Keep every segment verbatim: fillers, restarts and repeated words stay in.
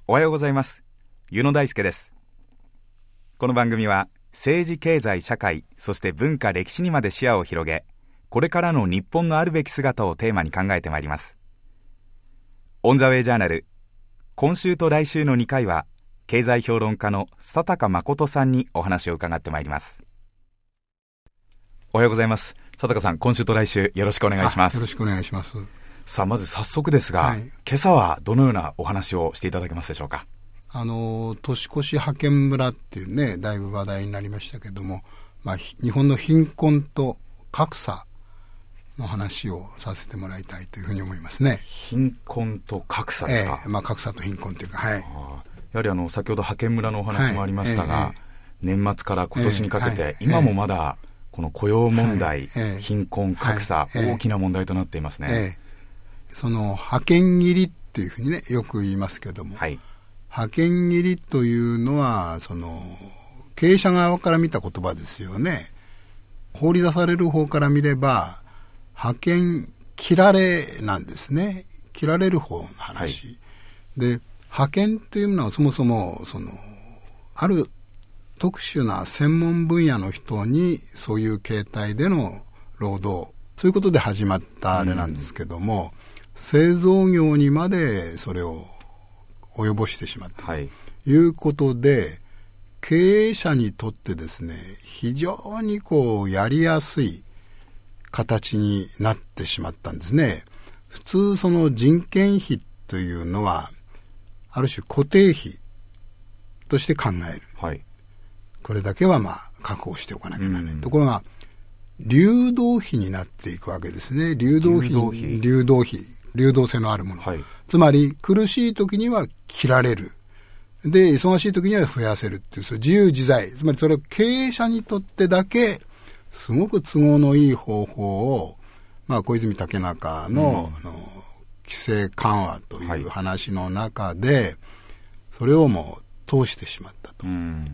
おはようございます。湯野大輔です。この番組は政治経済社会そして文化歴史にまで視野を広げ、これからの日本のあるべき姿をテーマに考えてまいります。オンザウェイジャーナル、今週と来週のにかいは経済評論家の佐高誠さんにお話を伺ってまいります。おはようございます。佐高さん、今週と来週よろしくお願いします。 よろしくお願いします。 さあ、まず早速ですが、はい、今朝はどのようなお話をしていただけますでしょうか。 あの年越し派遣村っていうね、だいぶ話題になりましたけども、まあ、日本の貧困と格差の話をさせてもらいたいというふうに思いますね。 貧困と格差ですか。 えーまあ、格差と貧困というか、はい、 やはりあの先ほど派遣村のお話もありましたが、はいえーえー、年末から今年にかけて、えーはい、今もまだこの雇用問題、えー、貧困格差、はい、大きな問題となっていますね。 えーその派遣切りっていうふうにね、よく言いますけども、はい、派遣切りというのはその経営者側から見た言葉ですよね。放り出される方から見れば派遣切られなんですね。切られる方の話、はい、で派遣というのはそもそもそのある特殊な専門分野の人にそういう形態での労働、そういうことで始まったあれなんですけども、うん製造業にまでそれを及ぼしてしまったということで、はい、経営者にとってですね、非常にこうやりやすい形になってしまったんですね。普通その人件費というのはある種固定費として考える、はい、これだけはまあ確保しておかなきゃならない、うん、ところが流動費になっていくわけですね。流動費、流動費、流動費流動性のあるもの、はい、つまり苦しい時には切られる、で忙しい時には増やせるっていう、それ自由自在、つまりそれを経営者にとってだけすごく都合のいい方法を、まあ、小泉竹中の、うん、あの規制緩和という話の中で、はい、それをもう通してしまったと、うん、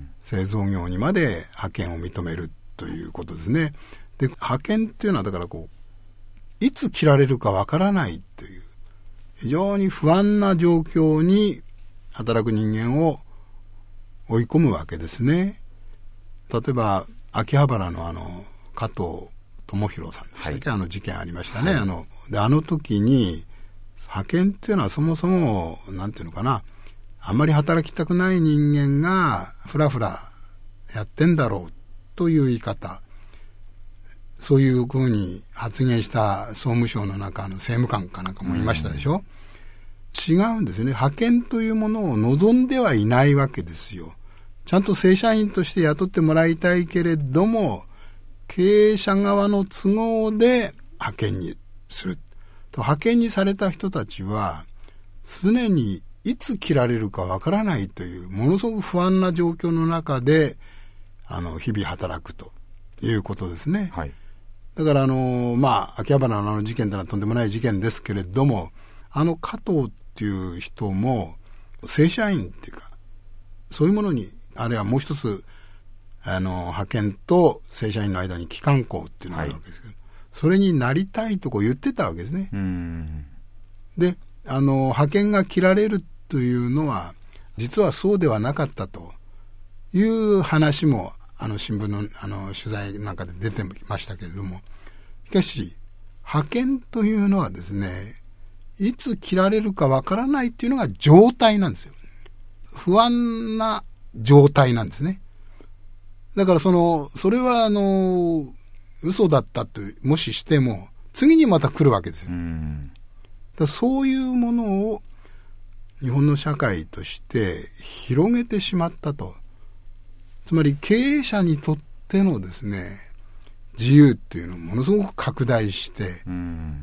製造業にまで派遣を認めるということですね。で派遣っていうのはだからこういつ切られるかわからないという非常に不安な状況に働く人間を追い込むわけですね。例えば秋葉原のあの加藤智弘さんでしたっけ、はい、あの事件ありましたね、はい、あのであの時に派遣っていうのはそもそもなんていうのかな、あんまり働きたくない人間がふらふらやってんだろうという言い方、そういうふうに発言した総務省の中の政務官かなんかもいましたでしょ、うん、違うんですよね。派遣というものを望んではいないわけですよ。ちゃんと正社員として雇ってもらいたいけれども、経営者側の都合で派遣にすると。派遣にされた人たちは常にいつ切られるかわからないというものすごく不安な状況の中であの日々働くということですね、はい。だからあのまあ秋葉原のあの事件というのはとんでもない事件ですけれども、あの加藤っていう人も正社員っていうかそういうものに、あるいはもう一つあの派遣と正社員の間に期間工っていうのがあるわけですけど、はい、それになりたいとこう言ってたわけですね。うーんであの派遣が切られるというのは実はそうではなかったという話もあの新聞 の, あの取材なんかで出てましたけれども、しかし派遣というのはですね、いつ切られるかわからないっていうのが状態なんですよ。不安な状態なんですね。だからそのそれはあの嘘だったともししても次にまた来るわけですよ。うんだからそういうものを日本の社会として広げてしまったと。つまり経営者にとってのですね、自由っていうのをものすごく拡大して、うん、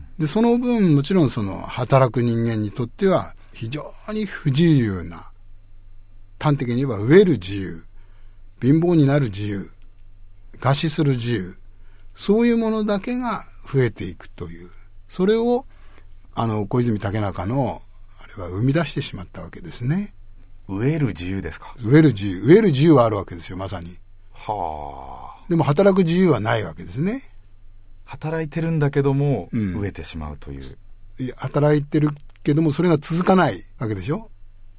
でその分もちろんその働く人間にとっては非常に不自由な、端的に言えば飢える自由、貧乏になる自由、餓死する自由、そういうものだけが増えていくという、それをあの小泉竹中のあれは生み出してしまったわけですね。 飢える自由ですか。 飢える自由、飢える自由はあるわけですよ、まさに。 はあ。 でも働く自由はないわけですね。 働いてるんだけども、うん、飢えてしまうという。 いや、働いてるけどもそれが続かないわけでしょ。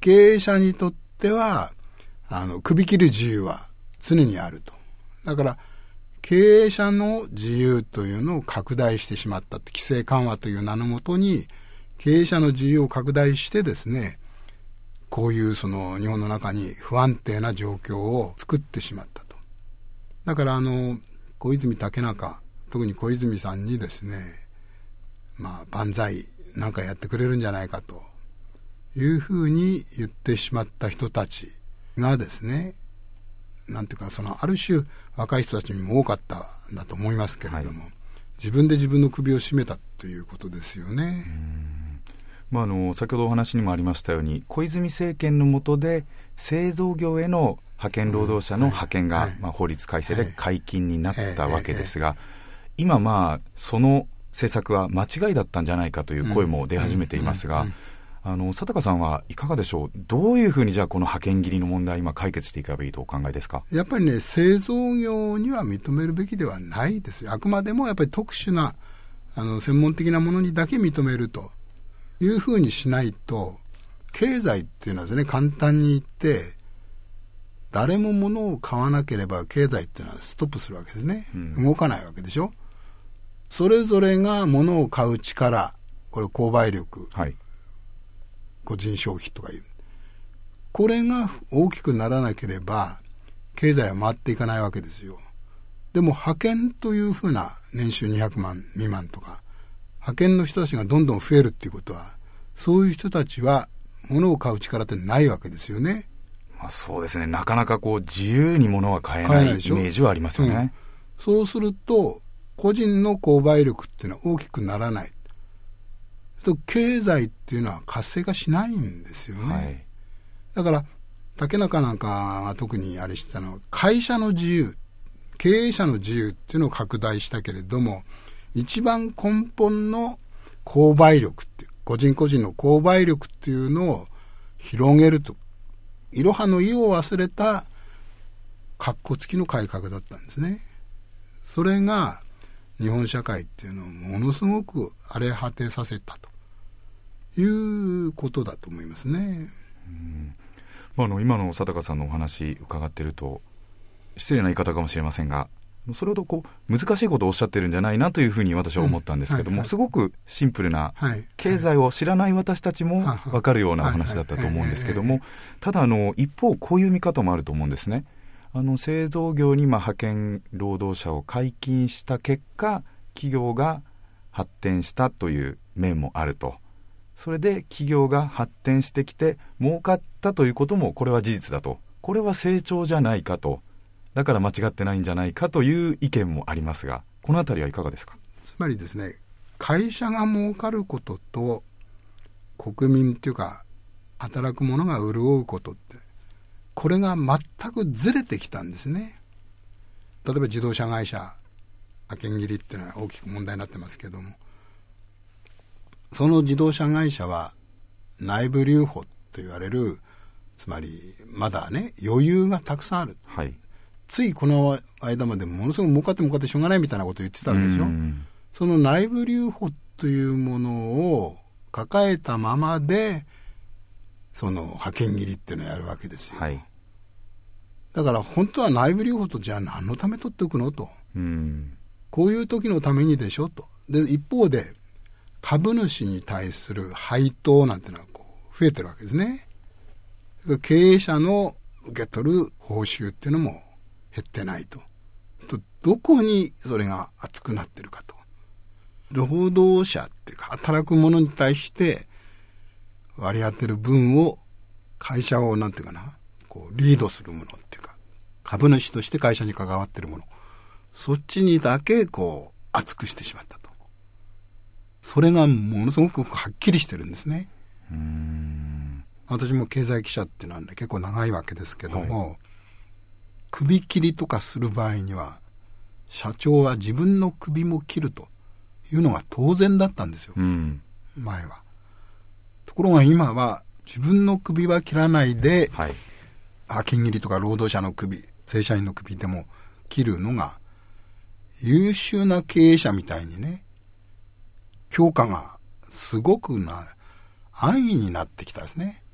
経営者にとってはあの首切る自由は常にあると。だから経営者の自由というのを拡大してしまったって、規制緩和という名のもとに経営者の自由を拡大してですね、こういうその日本の中に不安定な状況を作ってしまったと。だからあの小泉竹中、特に小泉さんにですね、まあ万歳なんかやってくれるんじゃないかというふうに言ってしまった人たちがですね、なんていうか、そのある種若い人たちにも多かったんだと思いますけれども、はい、自分で自分の首を絞めたということですよね。 うーん、まあ、あの先ほどお話にもありましたように、小泉政権の下で製造業への派遣労働者の派遣が、うんはいまあ、法律改正で解禁になったわけですが、はい、今まあその政策は間違いだったんじゃないかという声も出始めていますが、あの佐高さんはいかがでしょう。どういうふうにじゃあこの派遣切りの問題今解決していけばいいとお考えですか。 やっぱりね、製造業には認めるべきではないですよ。あくまでもやっぱり特殊なあの専門的なものにだけ認めるというふうにしないと、経済っていうのはですね、簡単に言って誰も物を買わなければ経済っていうのはストップするわけですね、うん、動かないわけでしょ。それぞれが物を買う力、これ購買力、はい、個人消費とかいう、これが大きくならなければ経済は回っていかないわけですよ。でも派遣というふうな年収にひゃくまん未満とか派遣の人たちがどんどん増えるっていうことは、そういう人たちは物を買う力ってないわけですよね。 まあ、そうですね、なかなかこう自由に物は買えないイメージはありますよね、うん、 そうすると個人の購買力っていうのは大きくならないと、経済っていうのは活性化しないんですよね、はい、だから竹中なんかが特にあれしてたのは、会社の自由、経営者の自由っていうのを拡大したけれども、一番根本の購買力っていう、個人個人の購買力っていうのを広げると、いろはの意を忘れたカッコつきの改革だったんですね。それが日本社会っていうのをものすごく荒れ果てさせたということだと思いますね。 うん、まあ、あの今の佐高さんのお話伺っていると、失礼な言い方かもしれませんが、それほどこう難しいことをおっしゃってるんじゃないなというふうに私は思ったんですけども、うんはいはい、すごくシンプルな、はい、経済を知らない私たちも分かるようなお話だったと思うんですけども、ただあの一方こういう見方もあると思うんですね。あの製造業にまあ派遣労働者を解禁した結果、企業が発展したという面もあると。それで企業が発展してきて儲かったということも、これは事実だと。これは成長じゃないかと。だから間違ってないんじゃないかという意見もありますが、このあたりはいかがですか。 つまりですね、会社が儲かることと国民っていうか働く者が潤うことって、これが全くずれてきたんですね。例えば自動車会社派遣切りっていうのは大きく問題になってますけども、その自動車会社は内部留保と言われる、つまりまだね余裕がたくさんある、はい、ついこの間までものすごく儲かって儲かってしょうがないみたいなことを言ってたわけでしょ。その内部留保というものを抱えたままでその派遣切りっていうのをやるわけですよ、はい、だから本当は内部留保とじゃあ何のため取っておくのと、うんこういう時のためにでしょと。で一方で株主に対する配当なんていうのはこう増えてるわけですね。経営者の受け取る報酬っていうのも減ってないと。とどこにそれが厚くなってるかと。労働者っていうか働く者に対して割り当てる分を、会社をなんていうかな、こうリードするものっていうか、株主として会社に関わってるもの、そっちにだけこう厚くしてしまったと。それがものすごくはっきりしてるんですね。うーん、私も経済記者っていうのは、ね、結構長いわけですけども、はい、首切りとかする場合には社長は自分の首も切るというのが当然だったんですよ、うん、前は。ところが今は自分の首は切らないで、はい、派遣切りとか労働者の首、正社員の首でも切るのが優秀な経営者みたいにね、評価がすごくな安易になってきたですね。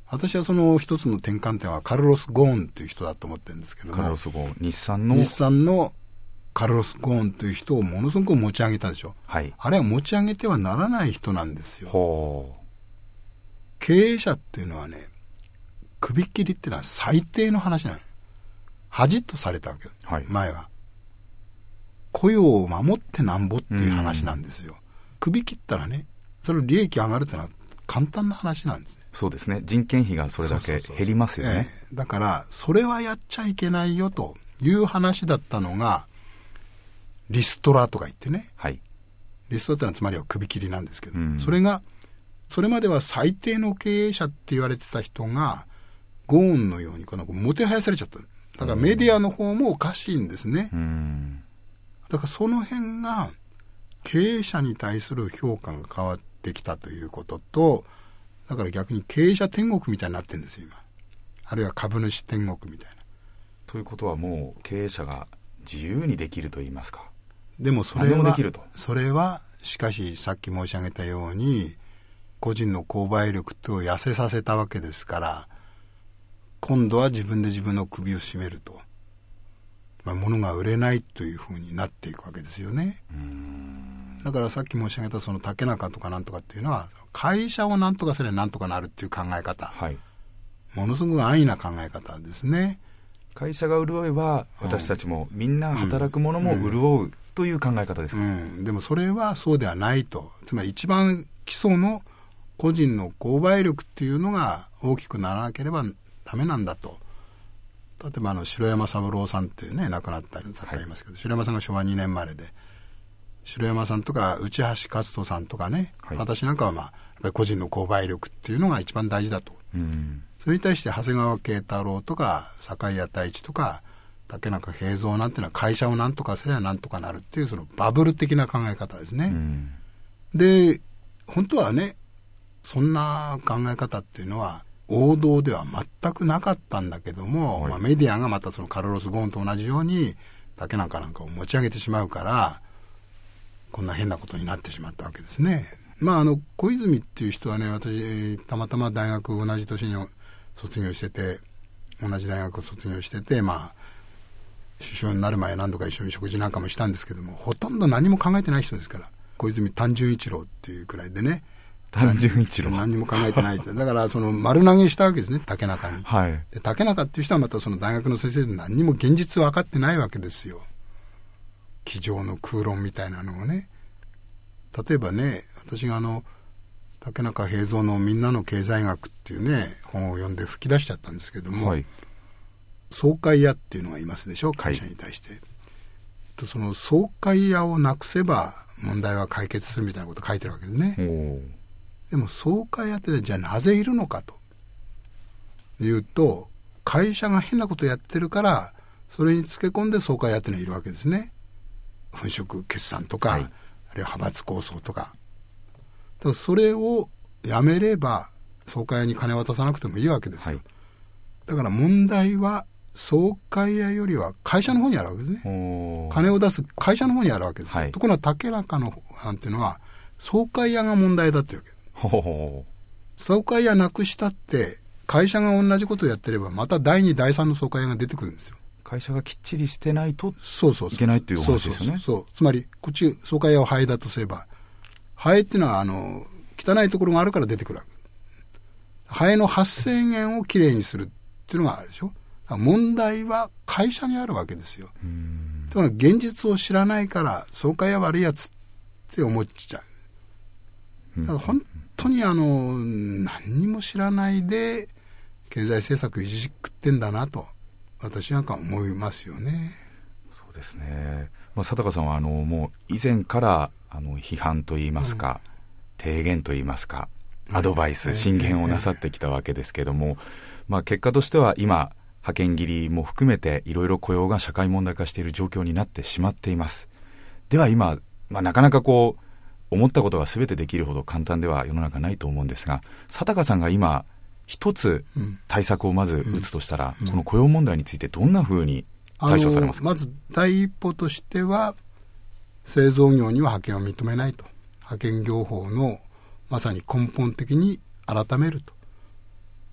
私はその一つの転換点はカルロス・ゴーンという人だと思ってるんですけども、 カルロス・ゴーン、日産の日産のカルロス・ゴーンという人をものすごく持ち上げたでしょ、 はい、 あれは持ち上げてはならない人なんですよ。 ほう。 経営者っていうのはね、首切りっていうのは最低の話なの。恥とされたわけ、はい、前は雇用を守ってなんぼっていう話なんですよ。首切ったらね、それ利益上がるってのは簡単な話なんですね。 そうですね、人件費がそれだけ減りますよね。 そうそうそう、えー、だからそれはやっちゃいけないよという話だったのがリストラとか言ってね、はい、リストラってのはつまりは首切りなんですけど、うん、それがそれまでは最低の経営者って言われてた人がゴーンのようにこのもてはやされちゃった。だからメディアの方もおかしいんですね、うん、だからその辺が経営者に対する評価が変わってきたということと、だから逆に経営者天国みたいになってるんですよ今。あるいは株主天国みたいな。 ということはもう経営者が自由にできると言いますか。 でもそれはそれはしかしさっき申し上げたように個人の購買力と痩せさせたわけですから、今度は自分で自分の首を絞めると、まあ、物が売れないというふうになっていくわけですよね。うーん、だからさっき申し上げたその竹中とかなんとかっていうのは会社をなんとかすればなんとかなるっていう考え方、はい、ものすごく安易な考え方ですね。 会社が潤えば私たちも、うん、みんな働くものも潤うという考え方ですか、 うんうん、でもそれはそうではないと。つまり一番基礎の個人の購買力っていうのが大きくならなければダメなんだと。例えばあの城山三郎さんっていうね亡くなった作家がいますけど、はい、城山さんがしょわにねん生まれで、城山さんとか内橋勝人さんとかね、はい、私なんかはまあやっぱり個人の購買力っていうのが一番大事だと、うん、それに対して長谷川慶太郎とか堺谷太一とか竹中平蔵なんていうのは会社をなんとかすればなんとかなるっていうそのバブル的な考え方ですね、うん、で本当はねそんな考え方っていうのは王道では全くなかったんだけども、はい、まあ、メディアがまたそのカルロス・ゴーンと同じように竹中なんかを持ち上げてしまうからこんな変なことになってしまったわけですね。まああの小泉っていう人はね、私たまたま大学同じ年に卒業してて、同じ大学を卒業してて、まあ首相になる前何度か一緒に食事なんかもしたんですけども、ほとんど何も考えてない人ですから。小泉単純一郎っていうくらいでね、 単純一郎何にも考えてない人だからその丸投げしたわけですね、竹中に、はい、で竹中っていう人はまたその大学の先生で何にも現実分かってないわけですよ。机上の空論みたいなのをね。例えばね、私があの竹中平蔵のみんなの経済学っていうね本を読んで吹き出しちゃったんですけども、はい、総会屋っていうのがいますでしょ、会社に対して、はい、とその総会屋をなくせば問題は解決するみたいなことを書いてるわけですね。でも総会屋ってじゃあなぜいるのかというと、会社が変なことやってるからそれにつけ込んで総会屋ってのがいるわけですね。粉飾決算とか、はい、あるいは派閥構想とか。だからそれをやめれば総会屋に金渡さなくてもいいわけですよ、はい、だから問題は総会屋よりは会社の方にあるわけですね。金を出す会社の方にあるわけですよ、はい、ところが竹中のなんていうのは総会屋が問題だっていうわけ。ほう、総会屋なくしたって会社が同じことをやってればまただいにだいさんの総会屋が出てくるんですよ。 会社がきっちりしてないといけないっていうお話ですよね。 そうそうそう、つまりこっち総会屋をハエだとすれば、ハエっていうのはあの汚いところがあるから出てくるわけ。ハエの発生源をきれいにするっていうのがあるでしょ。問題は会社にあるわけですよ。うん、だから現実を知らないから総会屋悪いやつって思っちゃう。だから本当にあの何にも知らないで経済政策いじくってんだなと私なんか思いますよね。 そうですね、まあ、佐高さんはあのもう以前からあの批判といいますか、うん、提言といいますかアドバイス、進言をなさってきたわけですけども、まあ、結果としては今派遣切りも含めていろいろ雇用が社会問題化している状況になってしまっています。では今、まあ、なかなかこう思ったことが全てできるほど簡単では世の中ないと思うんですが、佐高さんが今一つ対策をまず打つとしたら、うんうん、この雇用問題についてどんなふうに対処されますか？ まず第一歩としては製造業には派遣を認めないと、派遣業法のまさに根本的に改めると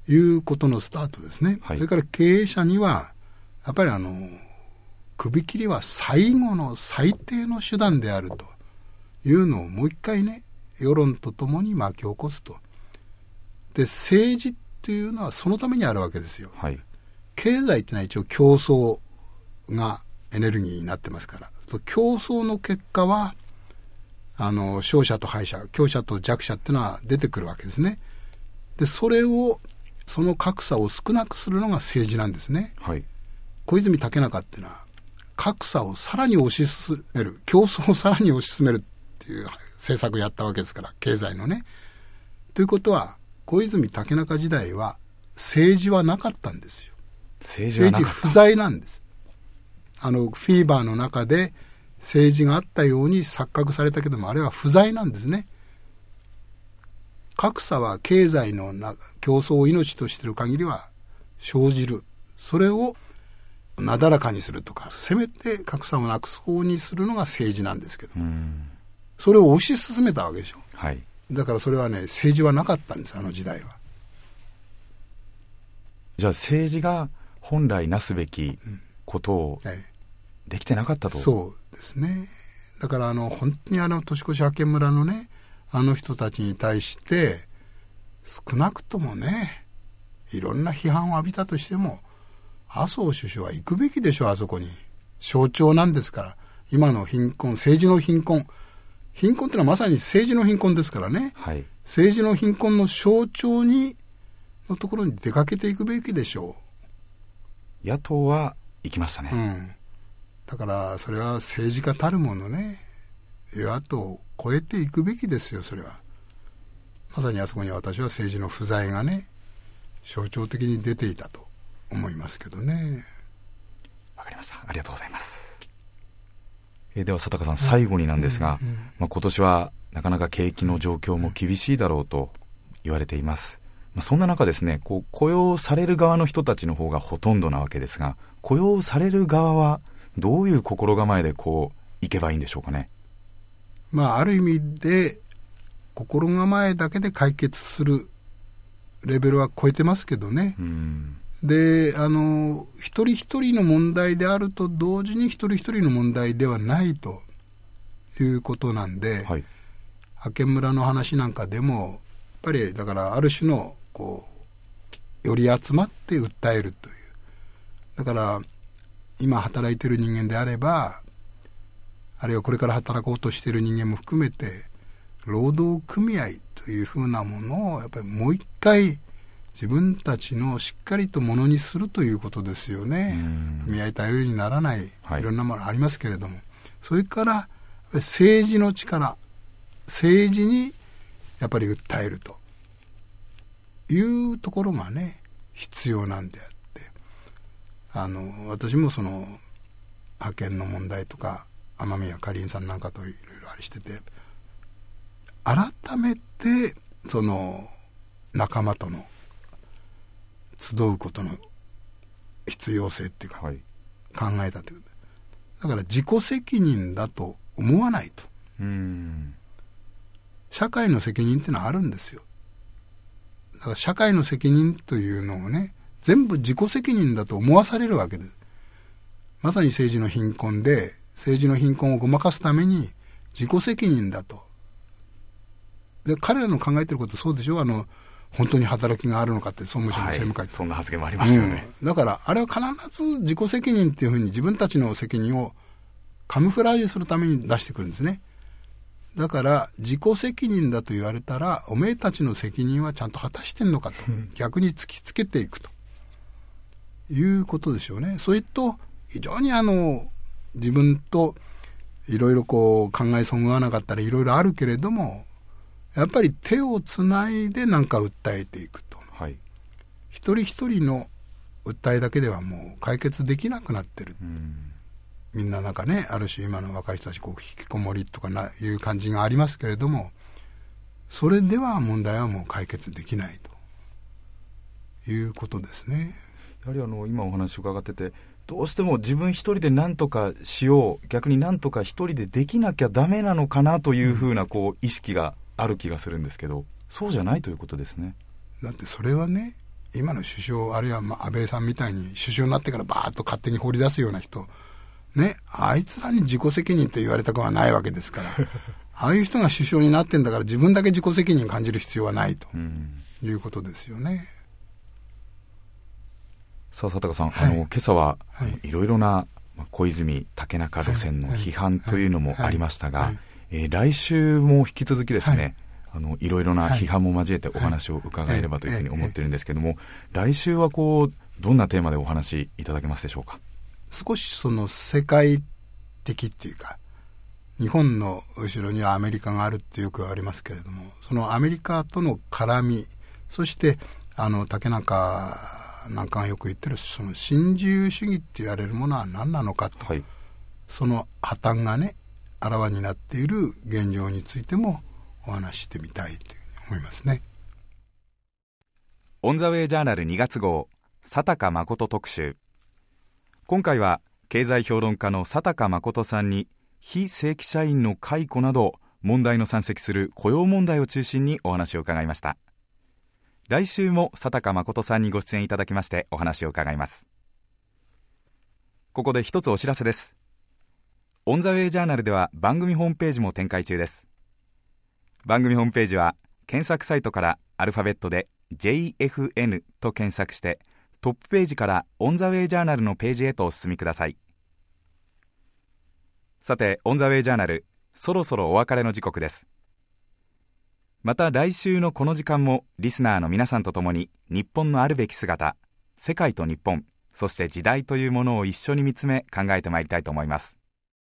いうことのスタートですね、はい、それから経営者にはやっぱりあの首切りは最後の最低の手段であるというのをもう一回ね、世論とともに巻き起こすと。で、政治っていうのはそのためにあるわけですよ、はい、経済っていうのは一応競争がエネルギーになってますから、競争の結果はあの勝者と敗者、強者と弱者っていうのは出てくるわけですね。で、それをその格差を少なくするのが政治なんですね、はい、小泉竹中っていうのは格差をさらに推し進める、競争をさらに推し進めるっていう政策をやったわけですから、経済のね。ということは小泉竹中時代は政治はなかったんですよ。 政治はなかった。 政治不在なんです。あのフィーバーの中で政治があったように錯覚されたけども、あれは不在なんですね。格差は経済のな競争を命としている限りは生じる。それをなだらかにするとか、せめて格差をなくす方にするのが政治なんですけど、それを推し進めたわけでしょ、はい、だからそれはね、政治はなかったんです、あの時代は。 じゃあ政治が本来なすべきことをできてなかったと、 うん、そうですね。だからあの本当にあの年越し明け村のね、あの人たちに対して少なくともね、いろんな批判を浴びたとしても麻生首相は行くべきでしょ、あそこに。象徴なんですから。今の貧困、政治の貧困、貧困ってのはまさに政治の貧困ですからね、はい、政治の貧困の象徴にのところに出かけていくべきでしょう。野党は行きましたね、 うん、だからそれは政治家たるものね、与野党を超えていくべきですよ。それはまさにあそこに私は政治の不在がね、象徴的に出ていたと思いますけどね。 わかりました、ありがとうございます。えー、では佐高さん、最後になんですが、うんうんうん、まあ、今年はなかなか景気の状況も厳しいだろうと言われています。まあ、そんな中ですね、こう雇用される側の人たちの方がほとんどなわけですが、雇用される側はどういう心構えでこういけばいいんでしょうかね。 まあ、ある意味で心構えだけで解決するレベルは超えてますけどね、うん、で、あの一人一人の問題であると同時に一人一人の問題ではないということなんで、はい、派遣村の話なんかでもやっぱりだからある種のこうより集まって訴えるという、だから今働いている人間であれば、あるいはこれから働こうとしている人間も含めて労働組合というふうなものをやっぱりもう一回自分たちのしっかりとものにするということですよね。組合頼りにならない、はい、いろんなものありますけれども、それから政治の力、政治にやっぱり訴えるというところがね必要なんであって、あの私もその派遣の問題とか雨宮かりんさんなんかといろいろありしてて、改めてその仲間との集うことの必要性っていうか、はい、考えたという、だから自己責任だと思わないと。うーん、社会の責任ってのはあるんですよ。だから社会の責任というのをね、全部自己責任だと思わされるわけです。まさに政治の貧困で、政治の貧困をごまかすために自己責任だと。で、彼らの考えてることそうでしょ。あの本当に働きがあるのかって総務省の政務会、はい、 そんな発言もありましたよね、 うん、だからあれは必ず自己責任っていうふうに自分たちの責任をカムフラージュするために出してくるんですね。だから自己責任だと言われたら、おめえたちの責任はちゃんと果たしてんのかと、うん、逆に突きつけていくということですよね。それと非常にあの自分といろいろこう考えそぐわなかったらいろいろあるけれども、やっぱり手をつないで何か訴えていくと、はい、一人一人の訴えだけではもう解決できなくなってる、うん、みんななんかね、ある種今の若い人たちこう引きこもりとかないう感じがありますけれども、それでは問題はもう解決できないということですね。 やはりあの今お話を伺ってて、どうしても自分一人で何とかしよう、逆に何とか一人でできなきゃダメなのかなというふうなこう意識がある気がするんですけど、そうじゃないということですね。 だってそれはね、 今の首相あるいはまあ安倍さんみたいに首相になってからバーッと勝手に放り出すような人ね、あいつらに自己責任って言われたくはないわけですからああいう人が首相になってんだから自分だけ自己責任感じる必要はないということですよね。 さあ佐高さん、はい、あの今朝は、はい、いろいろな小泉竹中路線の批判というのもありましたが、えー、来週も引き続きですね、はい、あのいろいろな批判も交えてお話を伺えればというふうに思っているんですけれども、来週はこうどんなテーマでお話いただけますでしょうか。 少しその世界的っていうか、日本の後ろにはアメリカがあるってよくありますけれども、そのアメリカとの絡み、そしてあの竹中なんかがよく言ってるその新自由主義って言われるものは何なのかと、はい、その破綻がねあらわになっている現状についてもお話ししてみたいと思いますね。 オンザウェイジャーナルにがつ号佐高誠特集。今回は経済評論家の佐高誠さんに非正規社員の解雇など問題の山積する雇用問題を中心にお話を伺いました。来週も佐高誠さんにご出演いただきましてお話を伺います。ここで一つお知らせです。オンザウェイジャーナルでは番組ホームページも展開中です。番組ホームページは検索サイトからアルファベットで ジェイエフエヌ と検索してトップページからオンザウェイジャーナルのページへとお進みください。さてオンザウェイジャーナル、そろそろお別れの時刻です。また来週のこの時間もリスナーの皆さんと共に日本のあるべき姿、世界と日本、そして時代というものを一緒に見つめ考えてまいりたいと思います。